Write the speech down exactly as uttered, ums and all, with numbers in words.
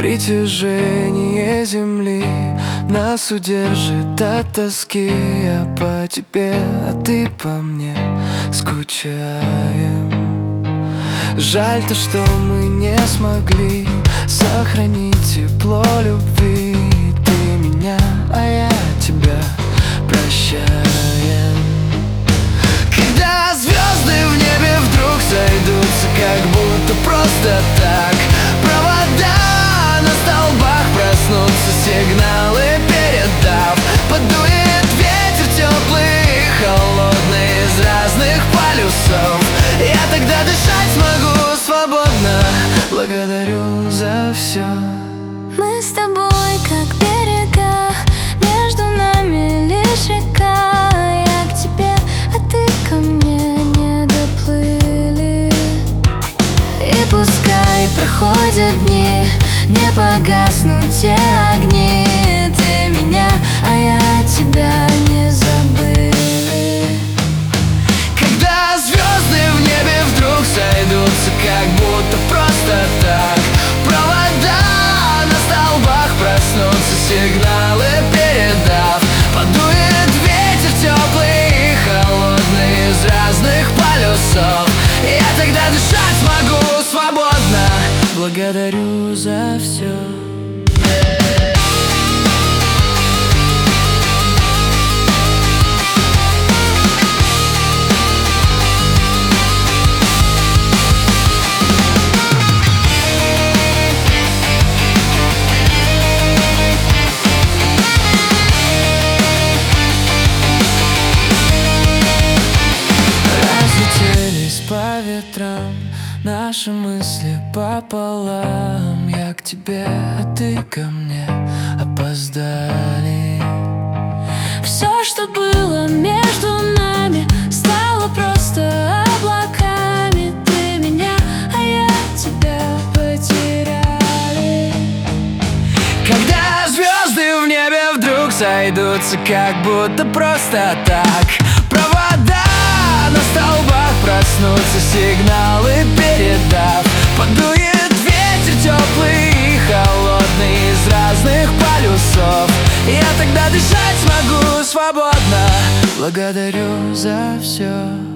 Притяжение земли нас удержит от тоски. Я по тебе, а ты по мне скучаем. Жаль то, что мы не смогли сохранить тепло любви. Ты меня, а я тебя прощаем. Когда звезды в небе вдруг сойдутся, как будто просто так, провода на столбах проснутся, сигналы передав, подует ветер теплый и холодный из разных полюсов. Я тогда дышать смогу свободно. Благодарю за все. Мы с тобой как берега, между нами лишь река. Я к тебе, а ты ко мне не доплыли. И пускай проходят дни, не погаснут те огни. Ты меня, а я тебя не забыли. Когда звезды в небе вдруг сойдутся, как будто просто так, провода на столбах проснутся, сигналы передав, подует ветер теплый и холодный из разных полюсов. Я тогда дышать смогу свободно. Благодарю за все. По ветрам наши мысли пополам. Я к тебе, а ты ко мне опоздали. Все, что было между нами, стало просто облаками. Ты меня, а я тебя потеряли. Когда звезды в небе вдруг сойдутся, как будто просто так, провода на столбах проснутся, сигналы передав, подует ветер теплый и холодный из разных полюсов. Я тогда дышать смогу свободно. Благодарю за все.